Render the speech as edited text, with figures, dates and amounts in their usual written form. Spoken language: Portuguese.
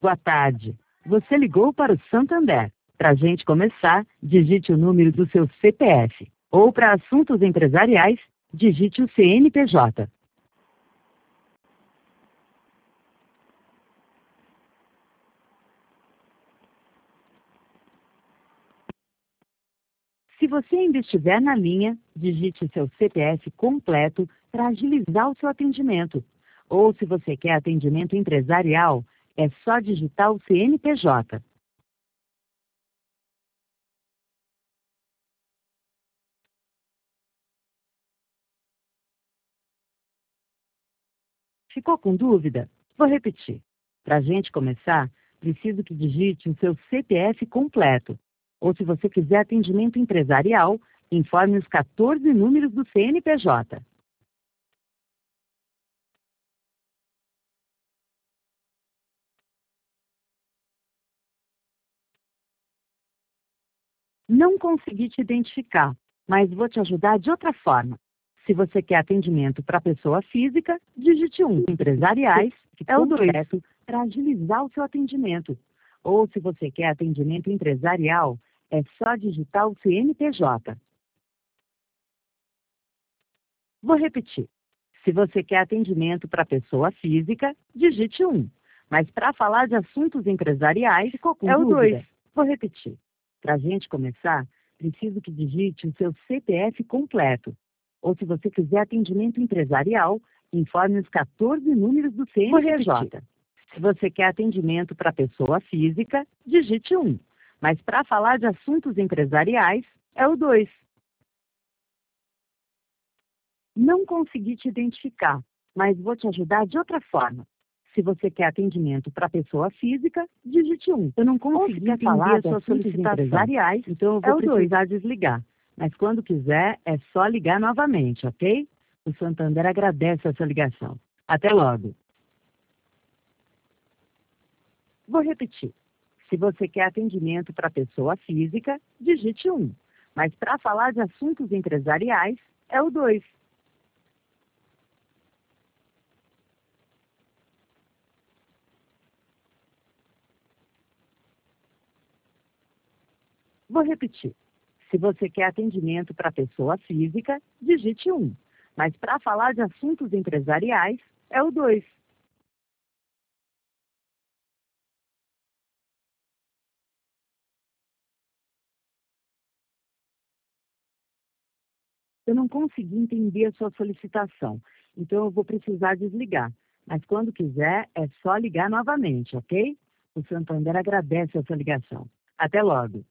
Boa tarde. Você ligou para o Santander. Para a gente começar, digite o número do seu CPF. Ou para assuntos empresariais, digite o CNPJ. Se você ainda estiver na linha, digite seu CPF completo para agilizar o seu atendimento. Ou se você quer atendimento empresarial, é só digitar o CNPJ. Ficou com dúvida? Vou repetir. Para a gente começar, preciso que digite o seu CPF completo. Ou se você quiser atendimento empresarial, informe os 14 números do CNPJ. Não consegui te identificar, mas vou te ajudar de outra forma. Se você quer atendimento para pessoa física, digite 1. Empresariais é o 2 para agilizar o seu atendimento. Ou se você quer atendimento empresarial, é só digitar o CNPJ. Vou repetir. Se você quer atendimento para pessoa física, digite 1. Mas para falar de assuntos empresariais, é o 2. Vou repetir. Para a gente começar, preciso que digite o seu CPF completo. Ou se você quiser atendimento empresarial, informe os 14 números do CNPJ. Se você quer atendimento para pessoa física, digite 1. Mas para falar de assuntos empresariais, é o 2. Não consegui te identificar, mas vou te ajudar de outra forma. Se você quer atendimento para pessoa física, digite 1. Eu não consegui falar das suas solicitações empresariais, então eu vou precisar desligar. Mas quando quiser, é só ligar novamente, ok? O Santander agradece a sua ligação. Até logo. Vou repetir. Se você quer atendimento para pessoa física, digite 1. Mas para falar de assuntos empresariais, é o 2. Vou repetir. Se você quer atendimento para pessoa física, digite 1. Mas para falar de assuntos empresariais, é o 2. Eu não consegui entender a sua solicitação, então eu vou precisar desligar. Mas quando quiser, é só ligar novamente, ok? O Santander agradece a sua ligação. Até logo.